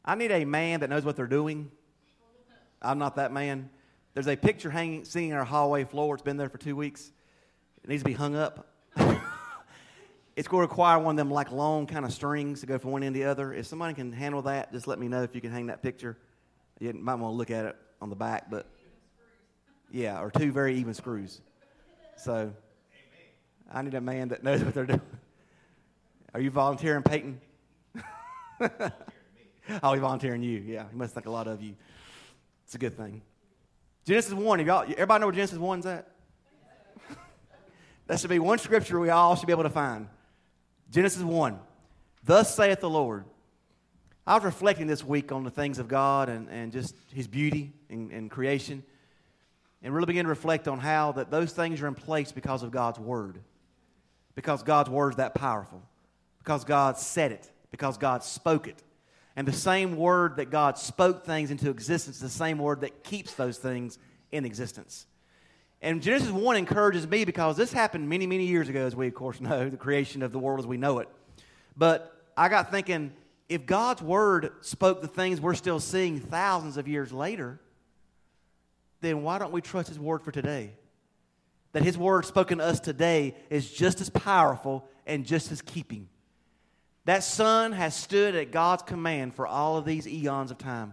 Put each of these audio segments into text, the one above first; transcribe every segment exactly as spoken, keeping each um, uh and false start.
I need a man that knows what they're doing. I'm not that man. There's a picture hanging, sitting in our hallway floor. It's been there for two weeks. It needs to be hung up. It's going to require one of them like long kind of strings to go from one end to the other. If somebody can handle that, just let me know if you can hang that picture. You might want to look at it on the back, but yeah, or two very even screws. So I need a man that knows what they're doing. Are you volunteering, Peyton? Oh, he's volunteering you. Yeah, he must think a lot of you. It's a good thing. Genesis one, y'all, everybody know where Genesis one's at? That should be one scripture we all should be able to find. Genesis one, thus saith the Lord. I was reflecting this week on the things of God and, and just His beauty and, and creation, and really began to reflect on how that those things are in place because of God's Word. Because God's Word is that powerful. Because God said it. Because God spoke it. And the same Word that God spoke things into existence is the same Word that keeps those things in existence. And Genesis one encourages me because this happened many, many years ago, as we, of course, know, the creation of the world as we know it. But I got thinking, if God's Word spoke the things we're still seeing thousands of years later, then why don't we trust His Word for today? That His Word spoken to us today is just as powerful and just as keeping. That sun has stood at God's command for all of these eons of time.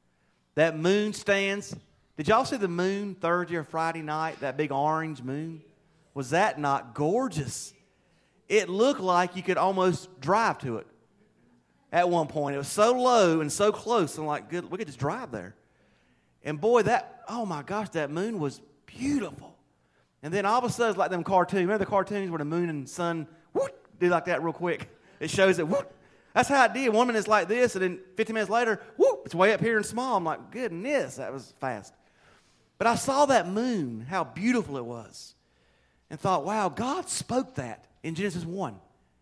That moon stands. Did y'all see the moon Thursday or Friday night, that big orange moon? Was that not gorgeous? It looked like you could almost drive to it at one point. It was so low and so close. I'm like, good, we could just drive there. And boy, that, oh my gosh, that moon was beautiful. And then all of a sudden, it's like them cartoons. Remember the cartoons where the moon and sun, whoop, do like that real quick? It shows it, whoop. That's how it did. One minute it's like this, and then fifteen minutes later, whoop, it's way up here and small. I'm like, goodness, that was fast. But I saw that moon, how beautiful it was, and thought, wow, God spoke that in Genesis one.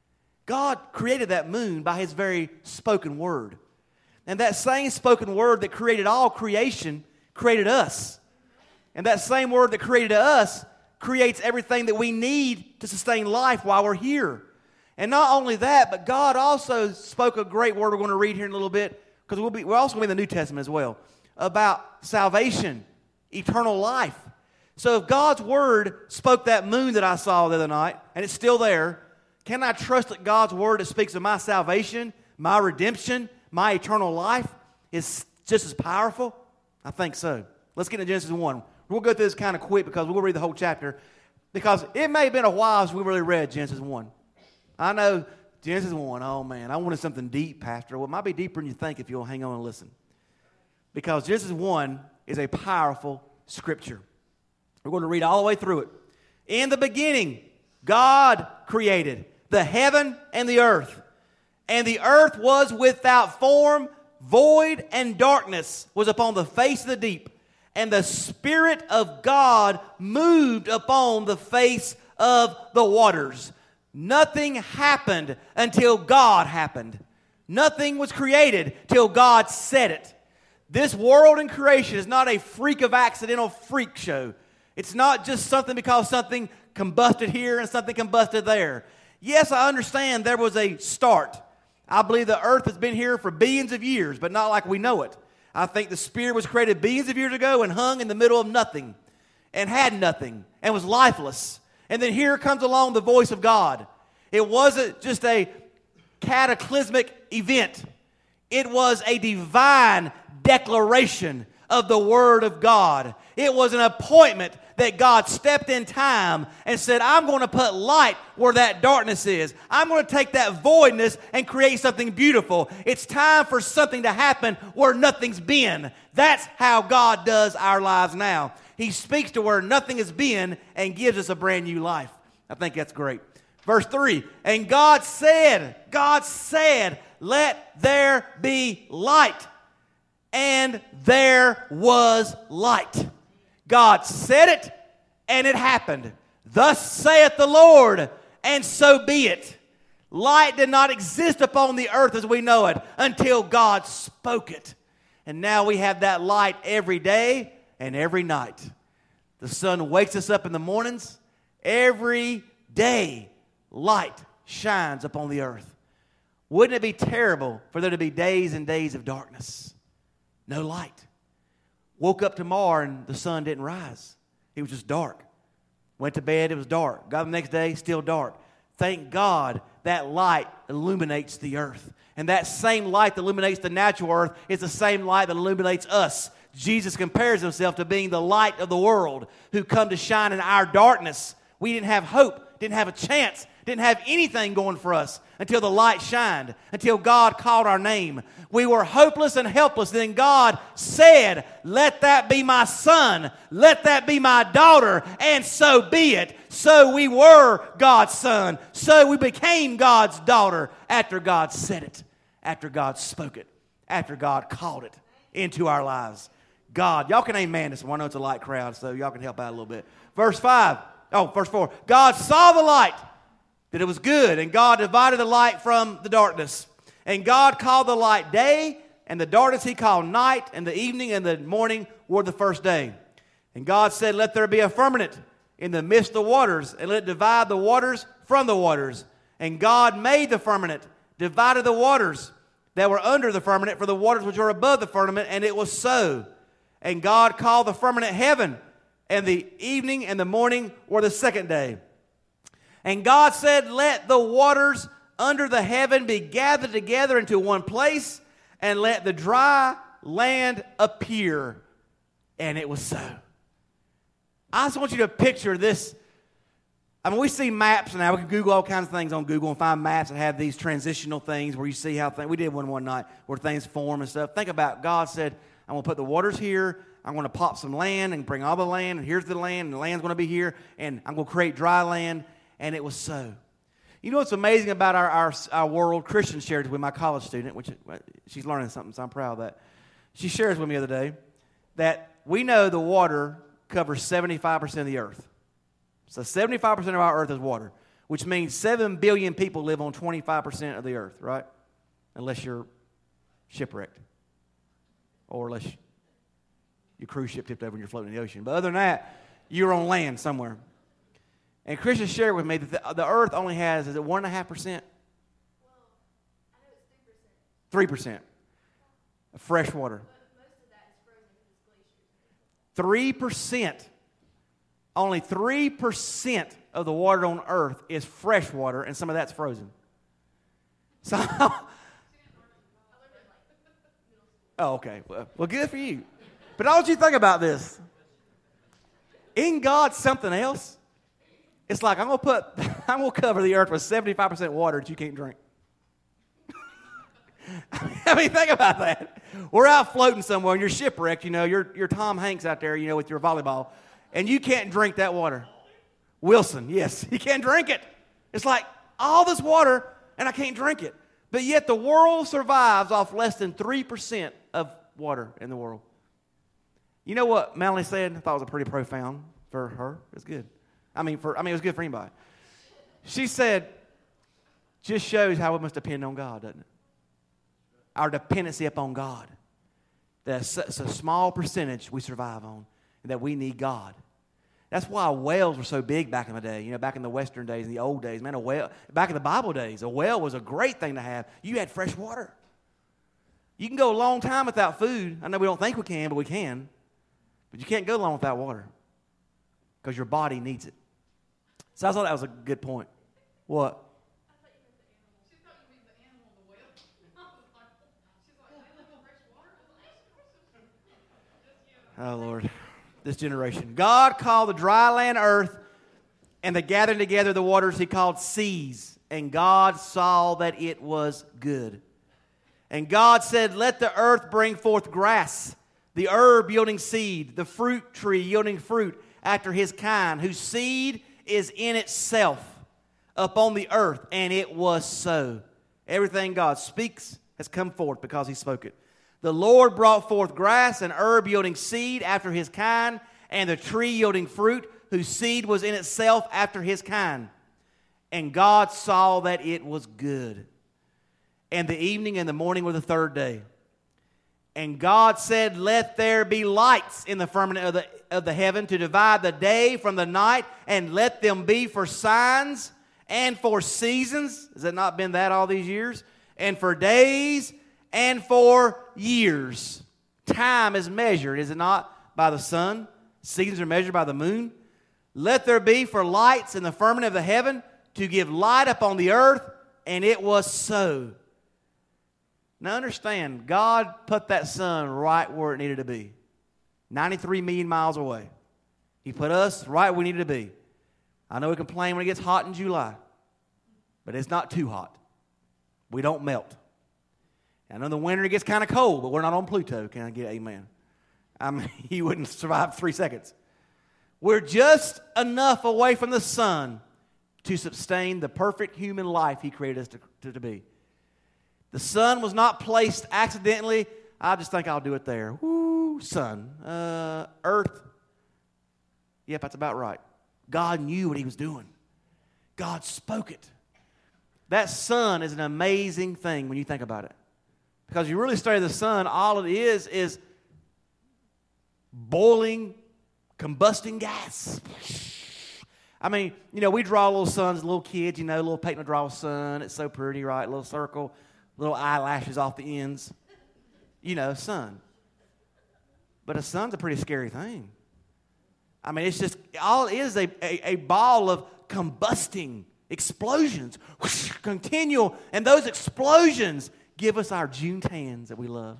God created that moon by His very spoken word. And that same spoken word that created all creation created us. And that same word that created us creates everything that we need to sustain life while we're here. And not only that, but God also spoke a great word we're going to read here in a little bit, because we'll be, we're also going to be in the New Testament as well, about salvation, eternal life. So if God's word spoke that moon that I saw the other night, and it's still there, can I trust that God's word that speaks of my salvation, my redemption, my eternal life is just as powerful? I think so. Let's get into Genesis one. We'll go through this kind of quick because we'll read the whole chapter, because it may have been a while since we really read Genesis one. I know Genesis one, oh man, I wanted something deep, Pastor. Well, it might be deeper than you think if you'll hang on and listen. Because Genesis one is a powerful scripture. We're going to read all the way through it. In the beginning, God created the heaven and the earth. And the earth was without form, void, and darkness was upon the face of the deep. And the Spirit of God moved upon the face of the waters. Nothing happened until God happened. Nothing was created till God said it. This world and creation is not a freak of accidental freak show. It's not just something because something combusted here and something combusted there. Yes, I understand there was a start. I believe the earth has been here for billions of years, but not like we know it. I think the Spirit was created billions of years ago and hung in the middle of nothing and had nothing and was lifeless. And then here comes along the voice of God. It wasn't just a cataclysmic event. It was a divine declaration of the Word of God. It was an appointment that God stepped in time and said, I'm going to put light where that darkness is. I'm going to take that voidness and create something beautiful. It's time for something to happen where nothing's been. That's how God does our lives now. He speaks to where nothing has been and gives us a brand new life. I think that's great. Verse three, and God said, God said, let there be light. And there was light. God said it, and it happened. Thus saith the Lord, and so be it. Light did not exist upon the earth as we know it until God spoke it. And now we have that light every day and every night. The sun wakes us up in the mornings. Every day, light shines upon the earth. Wouldn't it be terrible for there to be days and days of darkness? No light. Woke up tomorrow and the sun didn't rise. It was just dark. Went to bed, it was dark. Got up the next day, still dark. Thank God that light illuminates the earth. And that same light that illuminates the natural earth is the same light that illuminates us. Jesus compares himself to being the light of the world who come to shine in our darkness. We didn't have hope, didn't have a chance, didn't have anything going for us until the light shined, until God called our name. We were hopeless and helpless. Then God said, let that be my son, let that be my daughter, and so be it. So we were God's son. So we became God's daughter after God said it, after God spoke it, after God called it into our lives. God, y'all can amen this one. I know it's a light crowd, so y'all can help out a little bit. Verse five, oh, verse four. God saw the light, that it was good, and God divided the light from the darkness. And God called the light day, and the darkness he called night, and the evening and the morning were the first day. And God said, let there be a firmament in the midst of the waters, and let it divide the waters from the waters. And God made the firmament, divided the waters that were under the firmament for the waters which were above the firmament, and it was so. And God called the firmament heaven, and the evening and the morning were the second day. And God said, let the waters under the heaven be gathered together into one place, and let the dry land appear. And it was so. I just want you to picture this. I mean, we see maps now. We can Google all kinds of things on Google and find maps that have these transitional things where you see how things, we did one one night where things form and stuff. Think about God said, I'm going to put the waters here. I'm going to pop some land and bring all the land. And here's the land. And the land's going to be here. And I'm going to create dry land. And it was so. You know what's amazing about our, our, our world? Christian shared with my college student, which she's learning something, so I'm proud of that. She shares with me the other day that we know the water covers seventy-five percent of the earth. So seventy-five percent of our earth is water, which means seven billion people live on twenty-five percent of the earth, right? Unless you're shipwrecked. Or unless your cruise ship tipped over and you're floating in the ocean. But other than that, you're on land somewhere. And Christian shared with me that the, the earth only has, is it one point five percent? Well, I know it's three percent. three percent of fresh water. But most of that is frozen because it's glaciers. three percent. Only three percent of the water on earth is fresh water, and some of that's frozen. So, oh, okay. Well, well, good for you. But I want you to think about this. In God, something else. It's like I'm gonna put, I'm gonna cover the earth with seventy-five percent water that you can't drink. I mean, think about that. We're out floating somewhere and you're shipwrecked. You know, you're you're Tom Hanks out there, you know, with your volleyball, and you can't drink that water. Wilson, yes, you can't drink it. It's like all this water and I can't drink it. But yet the world survives off less than three percent of water in the world. You know what Melanie said? I thought it was pretty profound for her. It was good. I mean, for I mean, it was good for anybody. She said, just shows how we must depend on God, doesn't it? Our dependency upon God. That's a small percentage we survive on, and that we need God. That's why whales were so big back in the day. You know, back in the Western days, in the old days, man, a whale. Back in the Bible days, a whale was a great thing to have. You had fresh water. You can go a long time without food. I know we don't think we can, but we can. But you can't go long without water because your body needs it. So I thought that was a good point. What? I thought you meant the animal. She thought you meant the animal, the whale. I was like, she's like, they live in fresh water? I was like, Oh, Lord. This generation. God called the dry land earth, and the gathering together of the waters he called seas. And God saw that it was good. And God said, let the earth bring forth grass, the herb yielding seed, the fruit tree yielding fruit after his kind, whose seed is in itself upon the earth. And it was so. Everything God speaks has come forth because he spoke it. The Lord brought forth grass and herb yielding seed after his kind, and the tree yielding fruit, whose seed was in itself after his kind. And God saw that it was good. And the evening and the morning were the third day. And God said, let there be lights in the firmament of the, of the heaven to divide the day from the night, and let them be for signs and for seasons. Has it not been that all these years? and for days and for years. Time is measured, is it not, by the sun? Seasons are measured by the moon. Let there be for lights in the firmament of the heaven to give light upon the earth, and it was so. Now understand, God put that sun right where it needed to be. ninety-three million miles away. He put us right where we needed to be. I know we complain when it gets hot in July, but it's not too hot. We don't melt. I know in the winter it gets kind of cold, but we're not on Pluto. Can I get amen? I mean, you wouldn't survive three seconds. We're just enough away from the sun to sustain the perfect human life He created us to, to, to be. The sun was not placed accidentally. I just think I'll do it there. Woo, sun. Uh, earth. Yep, that's about right. God knew what He was doing. God spoke it. That sun is an amazing thing when you think about it. Because you really study the sun, all it is is boiling, combusting gas. I mean, you know, we draw little suns as little kids, you know, little paint and draw a sun. It's so pretty, right? Little circle, little eyelashes off the ends. You know, sun. But a sun's a pretty scary thing. I mean, it's just, all it is a, a, a ball of combusting explosions. Whoosh, continual. And those explosions give us our June tans that we love.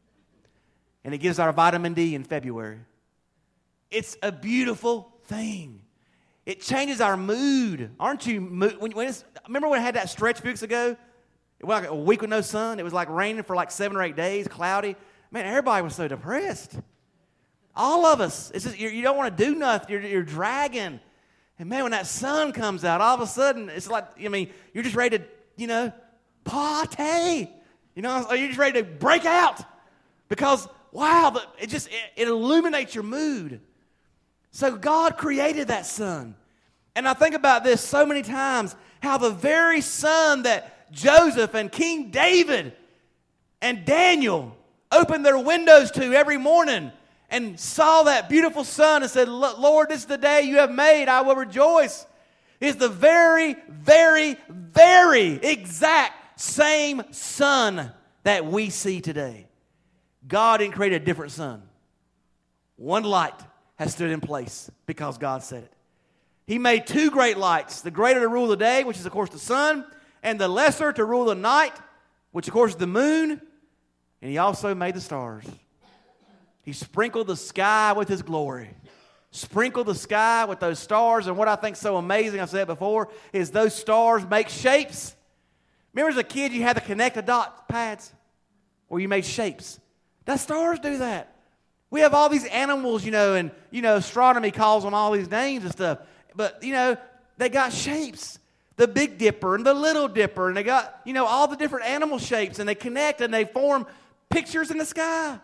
And it gives our vitamin D in February. It's a beautiful thing. It changes our mood. Aren't you? When, when it's, remember when I had that stretch a few weeks ago? It was like a week with no sun. It was like raining for like seven or eight days, cloudy. Man, everybody was so depressed. All of us. It's just, you're, you don't want to do nothing. You're, you're dragging. And man, when that sun comes out, all of a sudden, it's like, I mean, you're just ready to, you know, party. You know, you're just ready to break out. Because, wow, it just, it, it illuminates your mood. So God created that sun. And I think about this so many times, how the very sun that Joseph and King David and Daniel opened their windows to every morning and saw that beautiful sun and said, Lord, this is the day you have made, I will rejoice, is the very, very, very exact same sun that we see today. God didn't create a different sun. One light has stood in place because God said it. He made two great lights, the greater to rule the day, which is, of course, the sun, and the lesser to rule the night, which, of course, is the moon. And He also made the stars. He sprinkled the sky with His glory. Sprinkled the sky with those stars. And what I think is so amazing, I've said it before, is those stars make shapes. Remember as a kid you had the connect-a-dot pads where you made shapes? The stars do that. We have all these animals, you know, and, you know, astronomy calls them all these names and stuff. But, you know, they got shapes. The Big Dipper and the Little Dipper. And they got, you know, all the different animal shapes. And they connect and they form pictures in the sky.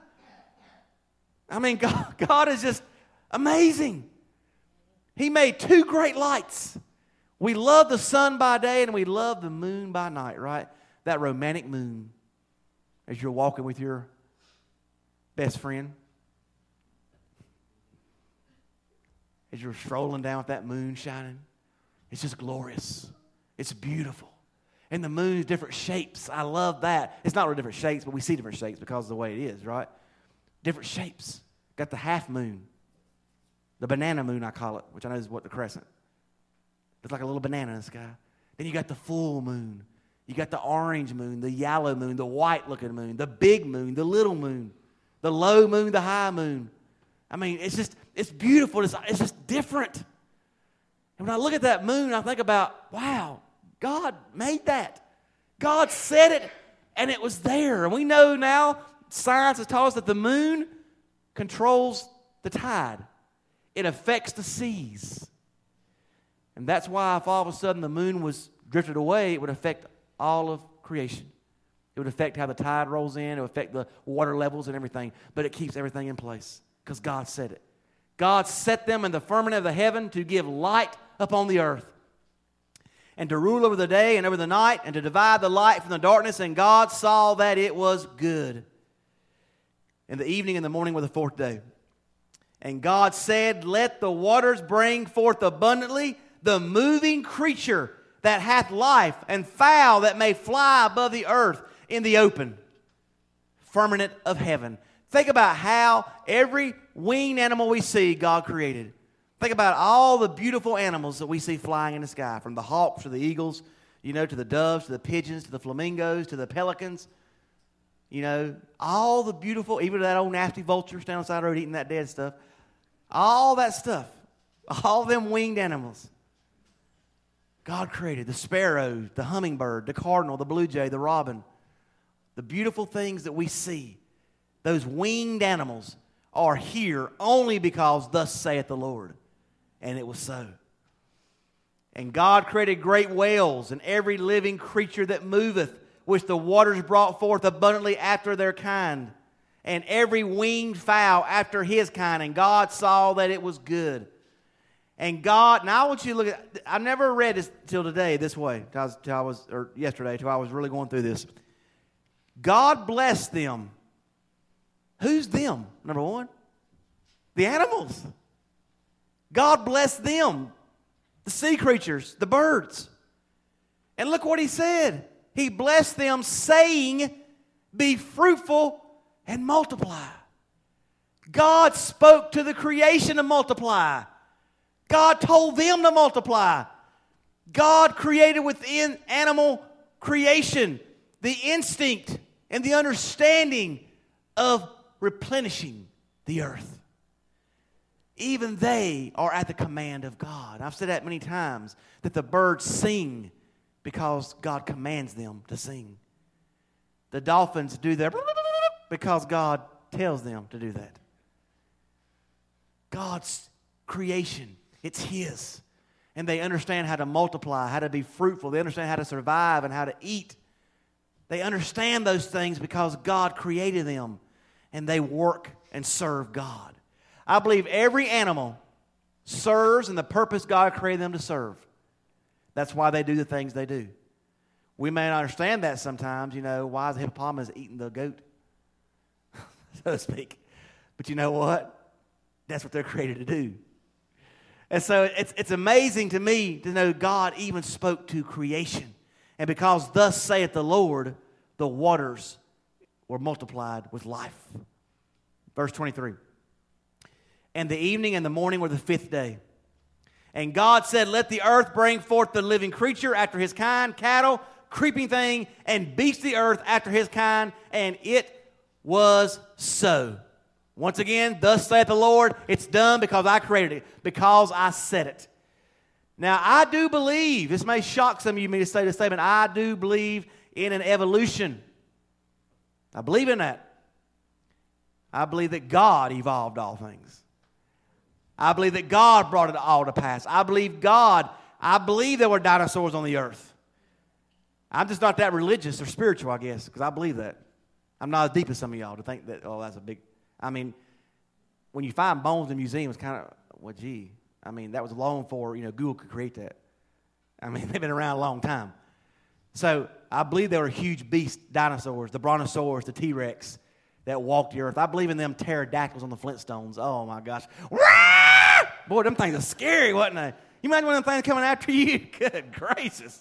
I mean, God, God is just amazing. He made two great lights. We love the sun by day and we love the moon by night, right? That romantic moon as you're walking with your best friend. As you're strolling down with that moon shining. It's just glorious. It's beautiful. And the moon's different shapes. I love that. It's not really different shapes, but we see different shapes because of the way it is, right? Different shapes. Got the half moon. The banana moon, I call it, which I know is what the crescent. It's like a little banana in the sky. Then you got the full moon. You got the orange moon, the yellow moon, the white-looking moon, the big moon, the little moon, the low moon, the high moon. I mean, it's just, it's beautiful. It's, it's just different. And when I look at that moon, I think about, wow, God made that. God said it, and it was there. And we know now, science has taught us that the moon controls the tide. It affects the seas. And that's why if all of a sudden the moon was drifted away, it would affect all of creation. It would affect how the tide rolls in. It would affect the water levels and everything. But it keeps everything in place because God said it. God set them in the firmament of the heaven to give light upon the earth and to rule over the day and over the night and to divide the light from the darkness. And God saw that it was good. And the evening and the morning were the fourth day. And God said, let the waters bring forth abundantly the moving creature that hath life, and fowl that may fly above the earth in the open firmament of heaven. Think about how every winged animal we see, God created. Think about all the beautiful animals that we see flying in the sky, from the hawks to the eagles, you know, to the doves, to the pigeons, to the flamingos, to the pelicans. You know, all the beautiful, even that old nasty vulture standing on the side of the road eating that dead stuff. All that stuff, all them winged animals. God created the sparrow, the hummingbird, the cardinal, the blue jay, the robin. The beautiful things that we see, those winged animals, are here only because thus saith the Lord. And it was so. And God created great whales and every living creature that moveth, which the waters brought forth abundantly after their kind, and every winged fowl after his kind. And God saw that it was good. And God, now I want you to look at, I never read this till today this way, till I was, till I was or yesterday, till I was really going through this. God blessed them. Who's them? Number one, the animals. God blessed them, the sea creatures, the birds. And look what he said. He blessed them, saying, be fruitful and multiply. God spoke to the creation to multiply. God told them to multiply. God created within animal creation the instinct and the understanding of replenishing the earth. Even they are at the command of God. I've said that many times, that the birds sing because God commands them to sing. The dolphins do that because God tells them to do that. God's creation, it's His. And they understand how to multiply, how to be fruitful. They understand how to survive and how to eat. They understand those things because God created them. And they work and serve God. I believe every animal serves in the purpose God created them to serve. That's why they do the things they do. We may not understand that sometimes, you know, why is the hippopotamus eating the goat, so to speak. But you know what? That's what they're created to do. And so it's, it's amazing to me to know God even spoke to creation. And because thus saith the Lord, the waters were multiplied with life. Verse twenty-three. And the evening and the morning were the fifth day. And God said, let the earth bring forth the living creature after his kind, cattle, creeping thing, and beasts of the earth after his kind. And it was so. Once again, thus saith the Lord, it's done because I created it, because I said it. Now, I do believe, this may shock some of you me to say this statement, I do believe in an evolution. I believe in that. I believe that God evolved all things. I believe that God brought it all to pass. I believe God, I believe there were dinosaurs on the earth. I'm just not that religious or spiritual, I guess, because I believe that. I'm not as deep as some of y'all to think that, oh, that's a big, I mean, when you find bones in museums, kind of, well, gee, I mean, that was long before, you know, Google could create that. I mean, they've been around a long time. So I believe there were huge beast dinosaurs, the brontosaurus, the T-Rex, that walked the earth. I believe in them pterodactyls on the Flintstones. Oh, my gosh. Boy, them things are scary, wasn't they? You imagine one of them things coming after you? Good gracious.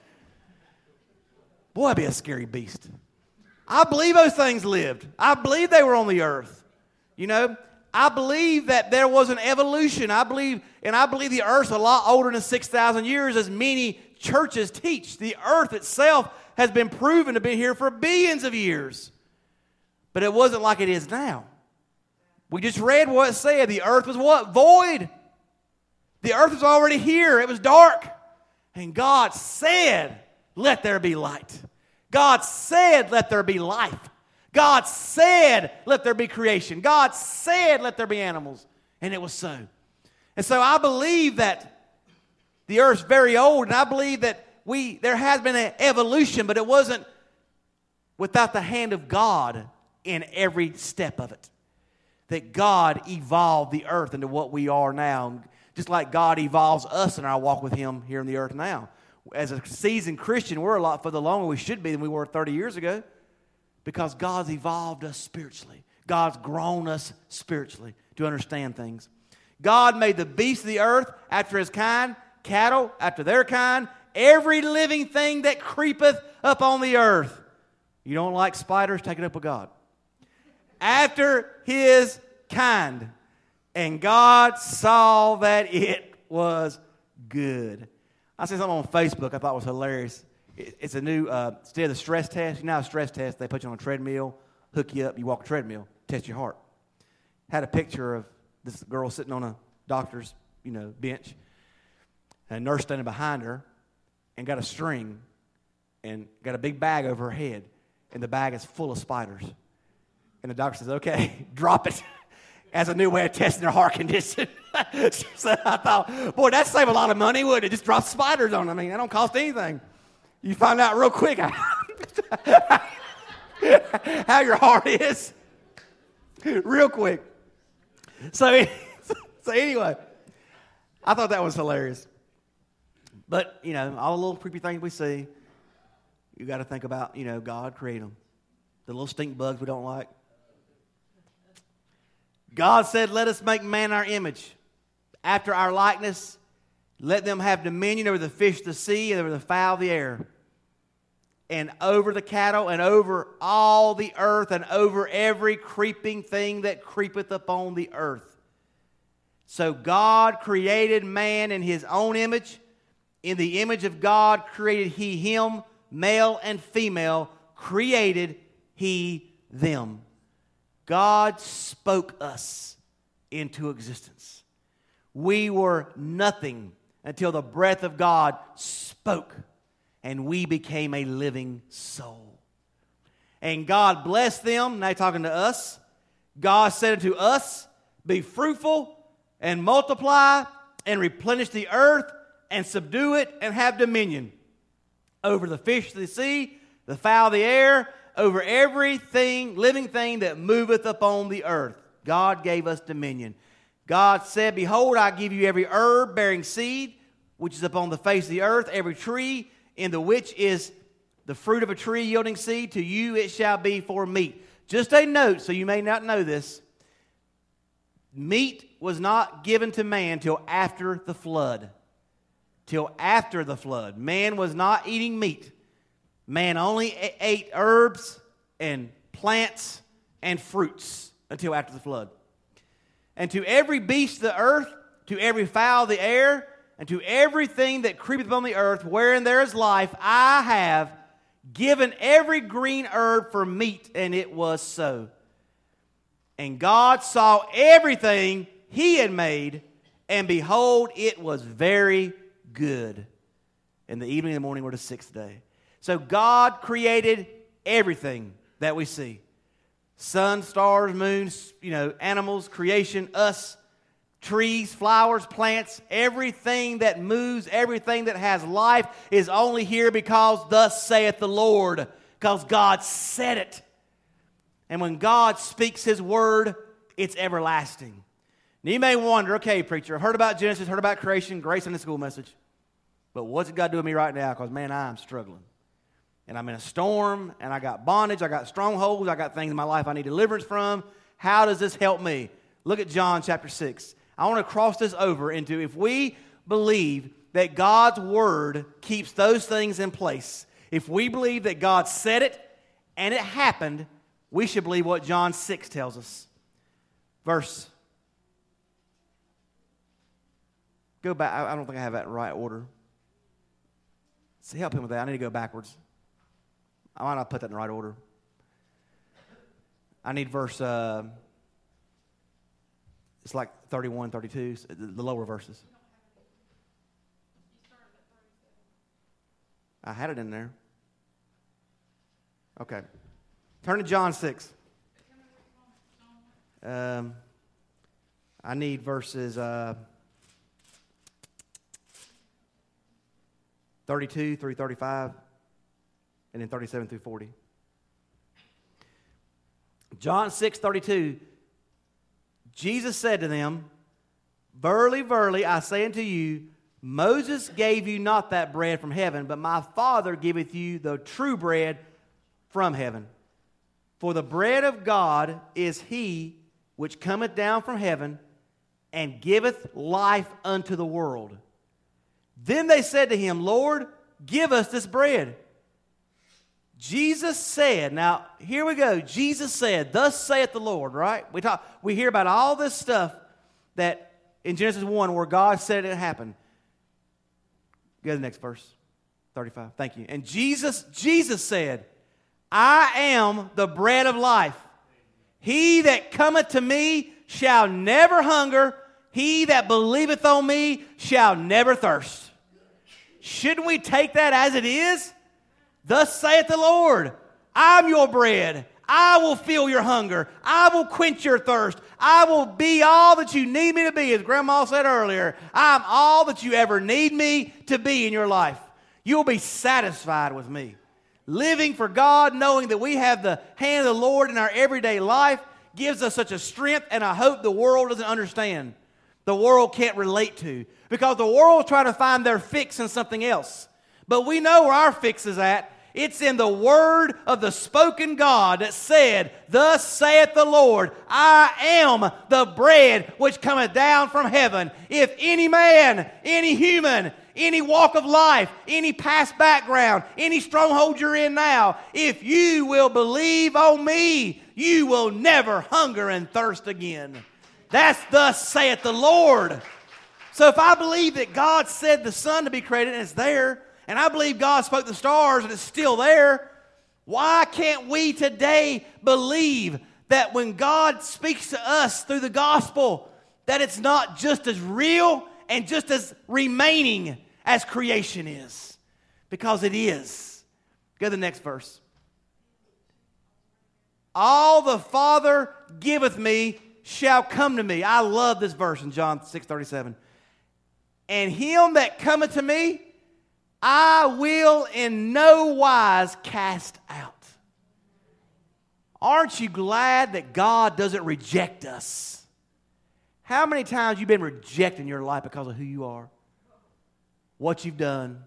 Boy, that'd be a scary beast. I believe those things lived. I believe they were on the earth. You know, I believe that there was an evolution. I believe, and I believe the earth's a lot older than six thousand years, as many churches teach. The earth itself has been proven to be here for billions of years. But it wasn't like it is now. We just read what it said. The earth was what? Void. The earth was already here. It was dark. And God said, let there be light. God said, let there be life. God said, let there be creation. God said, let there be animals. And it was so. And so I believe that the earth's very old, and I believe that we there has been an evolution, but it wasn't without the hand of God in every step of it. That God evolved the earth into what we are now. Just like God evolves us in our walk with Him here on the earth now. As a seasoned Christian, we're a lot further along than we should be than we were thirty years ago. Because God's evolved us spiritually. God's grown us spiritually to understand things. God made the beasts of the earth after His kind, cattle after their kind, every living thing that creepeth upon the earth. You don't like spiders? Take it up with God. After his kind. And God saw that it was good. I seen something on Facebook I thought was hilarious. It's a new, uh, instead of the stress test, you know, a stress test, they put you on a treadmill, hook you up, you walk a treadmill, test your heart. Had a picture of this girl sitting on a doctor's, you know, bench, and a nurse standing behind her, and got a string, and got a big bag over her head, and the bag is full of spiders. And the doctor says, okay, drop it. As a new way of testing their heart condition. So I thought, boy, that'd save a lot of money, wouldn't it? Just drop spiders on them. I mean, that don't cost anything. You find out real quick how your heart is. Real quick. So, so anyway, I thought that was hilarious. But, you know, all the little creepy things we see, you got to think about, you know, God created them. The little stink bugs we don't like. God said, let us make man our image, after our likeness. Let them have dominion over the fish of the sea and over the fowl of the air, and over the cattle, and over all the earth, and over every creeping thing that creepeth upon the earth. So God created man in his own image. In the image of God created he him, male and female, created he them. God spoke us into existence. We were nothing until the breath of God spoke, and we became a living soul. And God blessed them. Now he's talking to us. God said unto us, be fruitful and multiply and replenish the earth and subdue it and have dominion over the fish of the sea, the fowl of the air, over everything, living thing that moveth upon the earth. God gave us dominion. God said, behold, I give you every herb bearing seed, which is upon the face of the earth, every tree in the which is the fruit of a tree yielding seed, to you it shall be for meat. Just a note, so you may not know this. Meat was not given to man till after the flood. Till after the flood. Man was not eating meat. Man only ate herbs and plants and fruits until after the flood. And to every beast of the earth, to every fowl of the air, and to everything that creepeth upon the earth, wherein there is life, I have given every green herb for meat, and it was so. And God saw everything he had made, and behold, it was very good. And the evening and the morning were the sixth day. So God created everything that we see. Sun, stars, moons, you know, animals, creation, us, trees, flowers, plants, everything that moves, everything that has life is only here because thus saith the Lord, because God said it. And when God speaks his word, it's everlasting. Now you may wonder, okay, preacher, I've heard about Genesis, heard about creation, grace in the school message, but what's it got to do with me right now? Because, man, I'm struggling. And I'm in a storm, and I got bondage, I got strongholds, I got things in my life I need deliverance from. How does this help me? Look at John chapter six. I want to cross this over into, if we believe that God's word keeps those things in place, if we believe that God said it and it happened, we should believe what John six tells us. Verse. Go back. I don't think I have that in right order. So help him with that. I need to go backwards. I might not put that in the right order. I need verse, uh, it's like thirty-one, thirty-two, the lower verses. I had it in there. Okay. Turn to John six. Um, I need verses uh, thirty-two through thirty-five. And then thirty-seven through forty. John six thirty-two. Jesus said to them, verily, verily, I say unto you, Moses gave you not that bread from heaven, but my Father giveth you the true bread from heaven. For the bread of God is he which cometh down from heaven and giveth life unto the world. Then they said to him, Lord, give us this bread? Jesus said, now here we go. Jesus said, thus saith the Lord, right? We talk, we hear about all this stuff that in Genesis one where God said it happened. Go to the next verse, thirty-five. Thank you. And Jesus, Jesus said, I am the bread of life. He that cometh to me shall never hunger. He that believeth on me shall never thirst. Shouldn't we take that as it is? Thus saith the Lord, I'm your bread. I will fill your hunger. I will quench your thirst. I will be all that you need me to be. As Grandma said earlier, I'm all that you ever need me to be in your life. You'll be satisfied with me. Living for God, knowing that we have the hand of the Lord in our everyday life, gives us such a strength and a hope the world doesn't understand. The world can't relate to. Because the world's trying to find their fix in something else. But we know where our fix is at. It's in the word of the spoken God that said, thus saith the Lord, I am the bread which cometh down from heaven. If any man, any human, any walk of life, any past background, any stronghold you're in now, if you will believe on me, you will never hunger and thirst again. That's thus saith the Lord. So if I believe that God said the sun to be created and it's there, and I believe God spoke the stars and it's still there, why can't we today believe that when God speaks to us through the gospel, that it's not just as real and just as remaining as creation is? Because it is. Go to the next verse. All the Father giveth me shall come to me. I love this verse in John six thirty-seven. And him that cometh to me, I will in no wise cast out. Aren't you glad that God doesn't reject us? How many times have you been rejected in your life because of who you are? What you've done?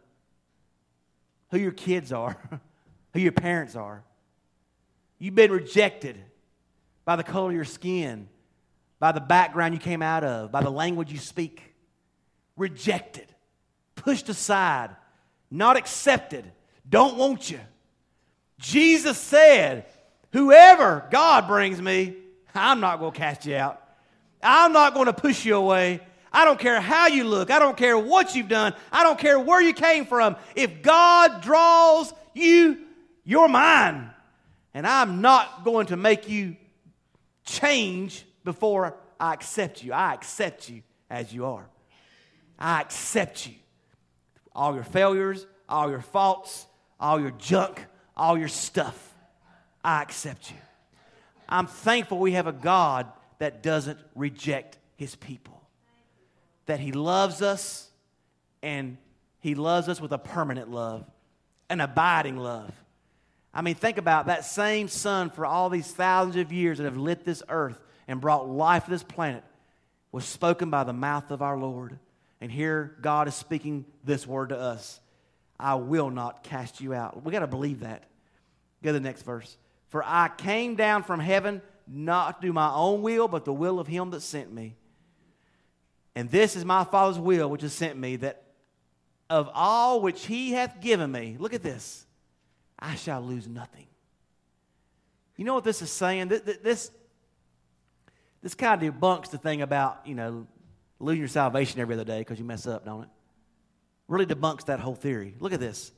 Who your kids are? Who your parents are? You've been rejected by the color of your skin, by the background you came out of, by the language you speak. Rejected, pushed aside, not accepted, don't want you. Jesus said, whoever God brings me, I'm not going to cast you out. I'm not going to push you away. I don't care how you look. I don't care what you've done. I don't care where you came from. If God draws you, you're mine. And I'm not going to make you change before I accept you. I accept you as you are. I accept you. All your failures, all your faults, all your junk, all your stuff. I accept you. I'm thankful we have a God that doesn't reject his people. That he loves us, and he loves us with a permanent love, an abiding love. I mean, think about that same sun for all these thousands of years that have lit this earth and brought life to this planet was spoken by the mouth of our Lord. And here God is speaking this word to us. I will not cast you out. We got to believe that. Go to the next verse. For I came down from heaven not to do my own will, but the will of him that sent me. And this is my Father's will which has sent me, that of all which he hath given me, look at this, I shall lose nothing. You know what this is saying? This, this, this kind of debunks the thing about, you know, losing your salvation every other day because you mess up, don't it? Really debunks that whole theory. Look at this.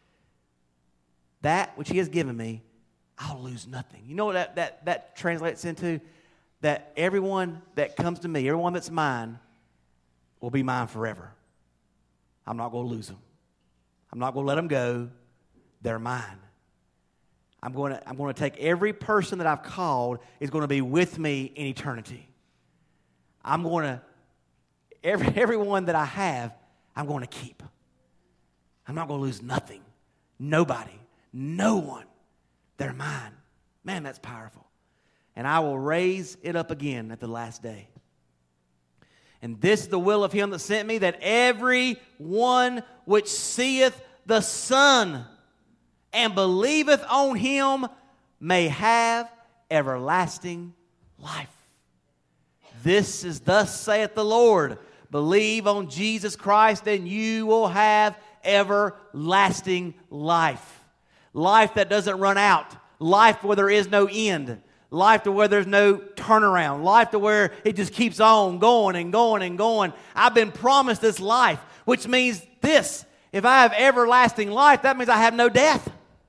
That which he has given me, I'll lose nothing. You know what that, that, that translates into? That everyone that comes to me, everyone that's mine, will be mine forever. I'm not going to lose them. I'm not going to let them go. They're mine. I'm going to, I'm going to take every person that I've called is going to be with me in eternity. I'm going to Every, everyone that I have, I'm going to keep. I'm not going to lose nothing. Nobody. No one. They're mine. Man, that's powerful. And I will raise it up again at the last day. And this is the will of him that sent me, that every one which seeth the Son and believeth on him may have everlasting life. This is thus saith the Lord. Believe on Jesus Christ and you will have everlasting life. Life that doesn't run out. Life where there is no end. Life to where there's no turnaround. Life to where it just keeps on going and going and going. I've been promised this life, which means this. If I have everlasting life, that means I have no death.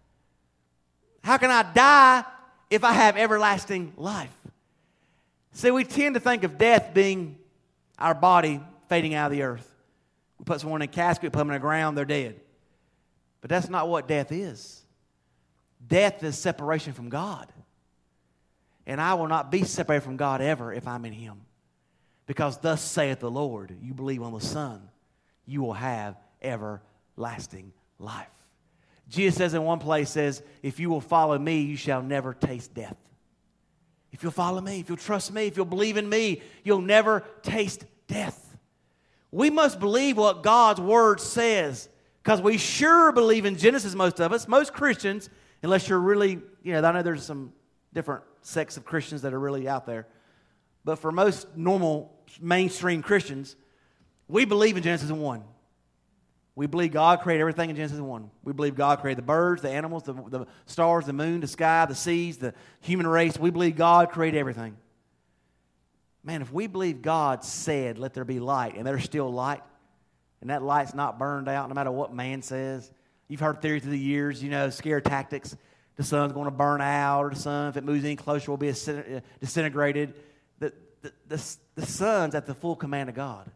How can I die if I have everlasting life? See, we tend to think of death being our body fading out of the earth. We put someone in a casket, put them in the ground, they're dead. But that's not what death is. Death is separation from God. And I will not be separated from God ever if I'm in Him. Because thus saith the Lord, you believe on the Son, you will have everlasting life. Jesus says in one place, says, if you will follow me, you shall never taste death. If you'll follow me, if you'll trust me, if you'll believe in me, you'll never taste death. We must believe what God's Word says, because we sure believe in Genesis, most of us. Most Christians, unless you're really, you know, I know there's some different sects of Christians that are really out there. But for most normal mainstream Christians, we believe in Genesis one. We believe God created everything in Genesis one. We believe God created the birds, the animals, the, the stars, the moon, the sky, the seas, the human race. We believe God created everything. Man, if we believe God said, let there be light, and there's still light, and that light's not burned out no matter what man says. You've heard theory through the years, you know, scare tactics. The sun's going to burn out, or the sun, if it moves any closer, will be disintegrated. The, the, the, the sun's at the full command of God.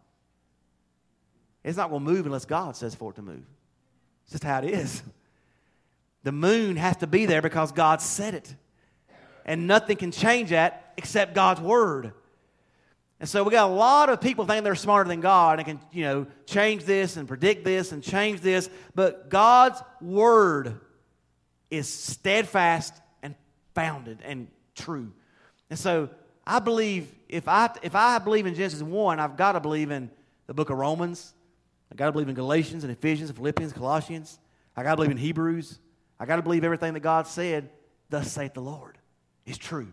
It's not going to move unless God says for it to move. It's just how it is. The moon has to be there because God said it. And nothing can change that except God's Word. And so we got a lot of people thinking they're smarter than God and can, you know, change this and predict this and change this. But God's Word is steadfast and founded and true. And so I believe, if I if I believe in Genesis one, I've got to believe in the book of Romans. I've got to believe in Galatians and Ephesians and Philippians, Colossians. I've got to believe in Hebrews. I've got to believe everything that God said, thus saith the Lord, is true.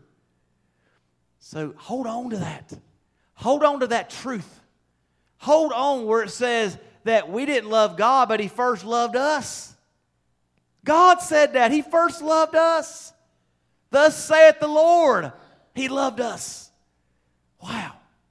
So hold on to that. Hold on to that truth. Hold on where it says that we didn't love God, but He first loved us. God said that. He first loved us. Thus saith the Lord. He loved us. Wow.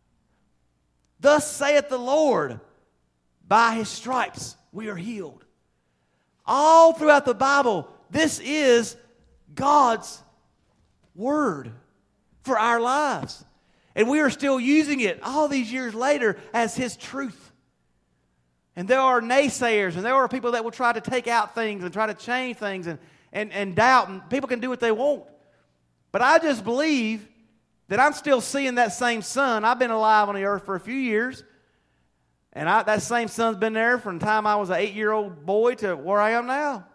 Thus saith the Lord. By His stripes we are healed. All throughout the Bible, this is God's Word for our lives. And we are still using it all these years later as His truth. And there are naysayers, and there are people that will try to take out things and try to change things and, and, and doubt, and people can do what they want. But I just believe that I'm still seeing that same sun. I've been alive on the earth for a few years, and I, that same sun's been there from the time I was an eight-year-old boy to where I am now.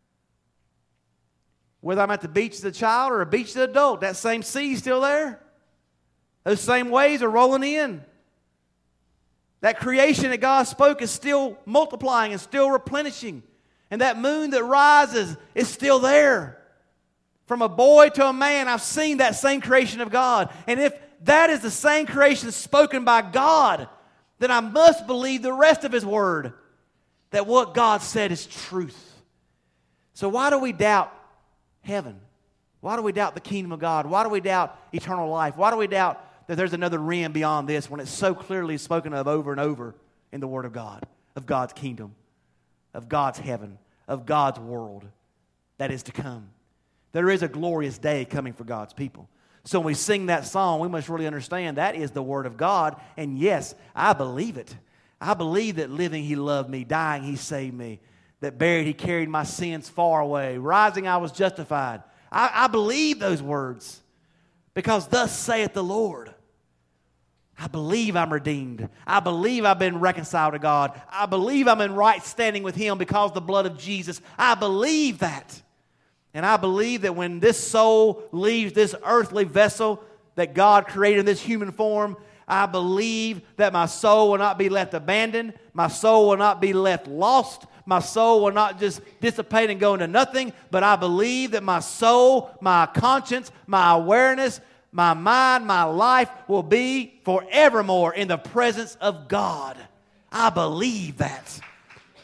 Whether I'm at the beach as a child or a beach as an adult, that same sea's still there. Those same waves are rolling in. That creation that God spoke is still multiplying and still replenishing. And that moon that rises is still there. From a boy to a man, I've seen that same creation of God. And if that is the same creation spoken by God, then I must believe the rest of His Word, that what God said is truth. So why do we doubt heaven? Why do we doubt the kingdom of God? Why do we doubt eternal life? Why do we doubt that there's another realm beyond this when it's so clearly spoken of over and over in the Word of God, of God's kingdom, of God's heaven, of God's world that is to come? There is a glorious day coming for God's people. So when we sing that song, we must really understand that is the Word of God. And yes, I believe it. I believe that living He loved me, dying He saved me, that buried He carried my sins far away, rising I was justified. I, I believe those words because thus saith the Lord. I believe I'm redeemed. I believe I've been reconciled to God. I believe I'm in right standing with Him because of the blood of Jesus. I believe that. And I believe that when this soul leaves this earthly vessel that God created in this human form, I believe that my soul will not be left abandoned. My soul will not be left lost. My soul will not just dissipate and go into nothing. But I believe that my soul, my conscience, my awareness, my mind, my life will be forevermore in the presence of God. I believe that.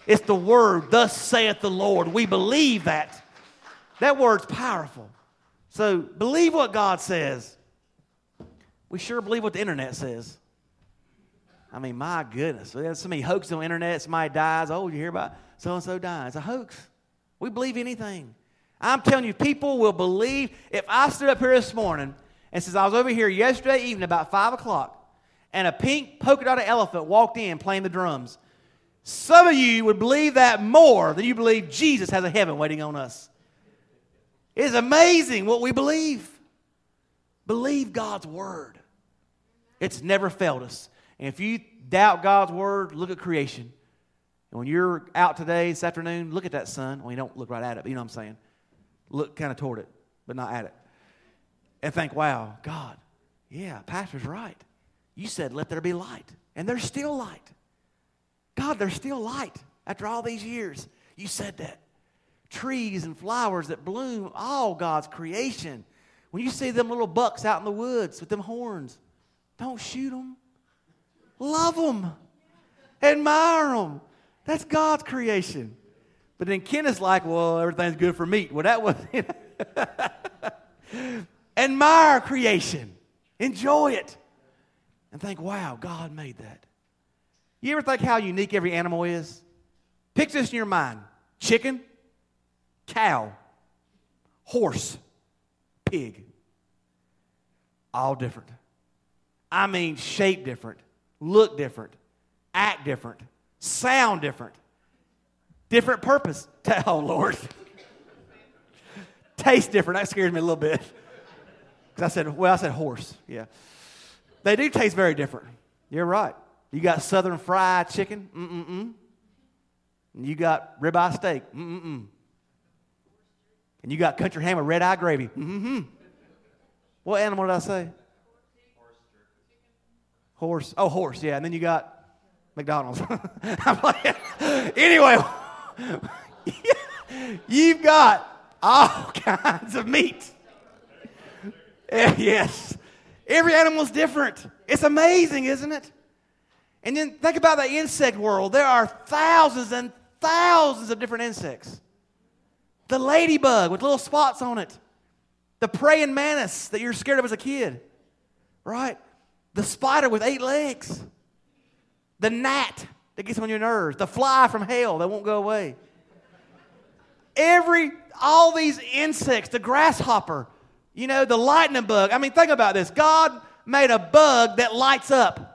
It's the word, thus saith the Lord. We believe that. That word's powerful. So believe what God says. We sure believe what the internet says. I mean, my goodness. There's so many hoaxes on the internet. Somebody dies. Oh, you hear about so-and-so dying. It's a hoax. We believe anything. I'm telling you, people will believe. If I stood up here this morning and says I was over here yesterday evening about five o'clock and a pink polka dotted elephant walked in playing the drums, some of you would believe that more than you believe Jesus has a heaven waiting on us. It's amazing what we believe. Believe God's word. It's never failed us. And if you doubt God's word, look at creation. And when you're out today, this afternoon, look at that sun. Well, you don't look right at it, but you know what I'm saying. Look kind of toward it, but not at it. And think, wow, God, yeah, pastor's right. You said, let there be light. And there's still light. God, there's still light after all these years. You said that. Trees and flowers that bloom, all God's creation. When you see them little bucks out in the woods with them horns, don't shoot them. Love them. Admire them. That's God's creation. But then Kenneth's like, well, everything's good for meat. Well, that was, you know. Admire creation. Enjoy it. And think, wow, God made that. You ever think how unique every animal is? Picture this in your mind. Chicken, cow, horse, pig. All different. I mean, shape different, look different, act different, sound different. Different purpose. Oh, Lord. Taste different. That scares me a little bit. Because I said, well, I said horse. Yeah. They do taste very different. You're right. You got southern fried chicken. Mm-mm-mm. And you got ribeye steak. Mm-mm-mm. And you got country ham with red eye gravy. Mm-hmm. What animal did I say? Horse. Oh, horse. Yeah. And then you got McDonald's. I'm like, anyway. You've got all kinds of meat. Yes. Every animal's different. It's amazing, isn't it? And then think about the insect world. There are thousands and thousands of different insects. The ladybug with little spots on it. The praying mantis that you're scared of as a kid. Right? The spider with eight legs. The gnat that gets on your nerves. The fly from hell that won't go away. Every, all these insects, the grasshopper, you know, the lightning bug. I mean, think about this. God made a bug that lights up.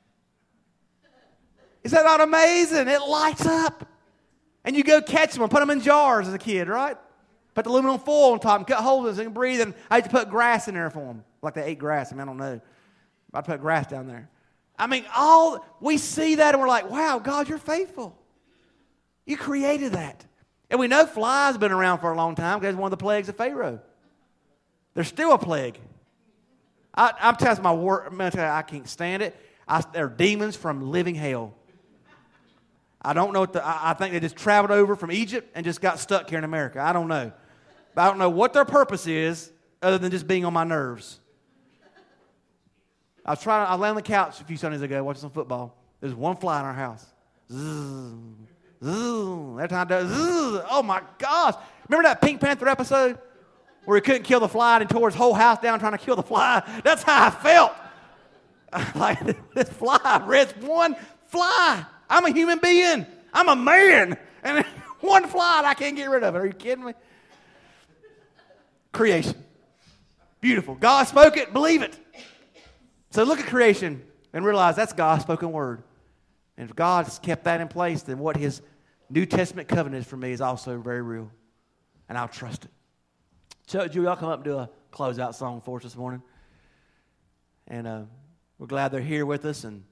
Is that not amazing? It lights up. And you go catch them and put them in jars as a kid, right? Put the aluminum foil on top and cut holes in it so they can breathe. And I used to put grass in there for them. Like they ate grass. I mean, I don't know. I'd put grass down there. I mean, all we see that and we're like, wow, God, you're faithful. You created that. And we know flies have been around for a long time because it's one of the plagues of Pharaoh. They're still a plague. I, I'm telling you, my word, I'm tell you, I can't stand it. I, they're demons from living hell. I don't know what the, I, I think they just traveled over from Egypt and just got stuck here in America. I don't know. But I don't know what their purpose is other than just being on my nerves. I was trying to, I lay on the couch a few Sundays ago watching some football. There's one fly in our house. Zzz, zzz. Every time I do, zzz. Oh my gosh. Remember that Pink Panther episode where he couldn't kill the fly and he tore his whole house down trying to kill the fly? That's how I felt. Like this fly, Red's one fly. I'm a human being. I'm a man. And one fly and I can't get rid of it. Are you kidding me? Creation. Beautiful. God spoke it. Believe it. So look at creation and realize that's God's spoken word. And if God's kept that in place, then what his New Testament covenant is for me is also very real. And I'll trust it. So, Julie, y'all come up and do a closeout song for us this morning. And uh, we're glad they're here with us. And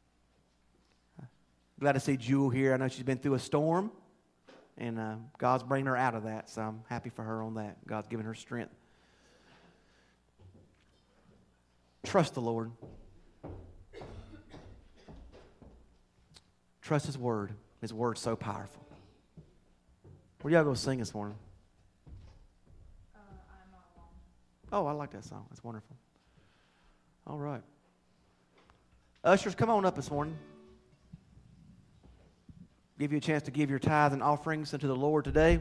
glad to see Jewel here. I know she's been through a storm. And uh, God's bringing her out of that. So I'm happy for her on that. God's giving her strength. Trust the Lord. Trust his word. His word's so powerful. What are y'all going to sing this morning? Uh, I'm not alone. Oh, I like that song. That's wonderful. All right. Ushers, come on up this morning. give you a chance to give your tithes and offerings unto the Lord today.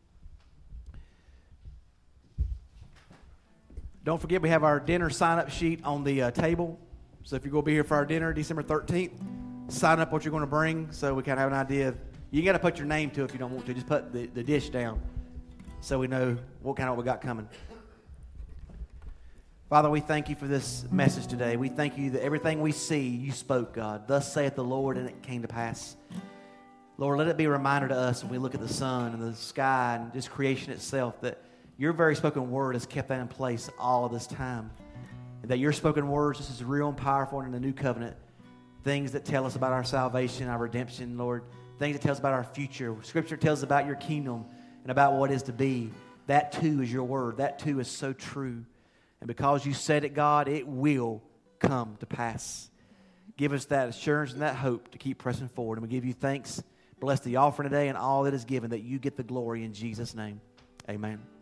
Don't forget, we have our dinner sign-up sheet on the uh, table. So if you're going to be here for our dinner December thirteenth, sign up what you're going to bring so we kind of have an idea. Of, you got to put your name to it if you don't want to. Just put the, the dish down so we know what kind of what we got coming. Father, we thank you for this message today. We thank you that everything we see, you spoke, God. Thus saith the Lord, and it came to pass. Lord, let it be a reminder to us when we look at the sun and the sky and just creation itself that your very spoken word has kept that in place all of this time. And that your spoken words, this is real and powerful in the new covenant. Things that tell us about our salvation, our redemption, Lord. Things that tell us about our future. Scripture tells us about your kingdom and about what is to be. That too is your word. That too is so true. And because you said it, God, it will come to pass. Give us that assurance and that hope to keep pressing forward. And we give you thanks. Bless the offering today and all that is given, that you get the glory in Jesus' name. Amen.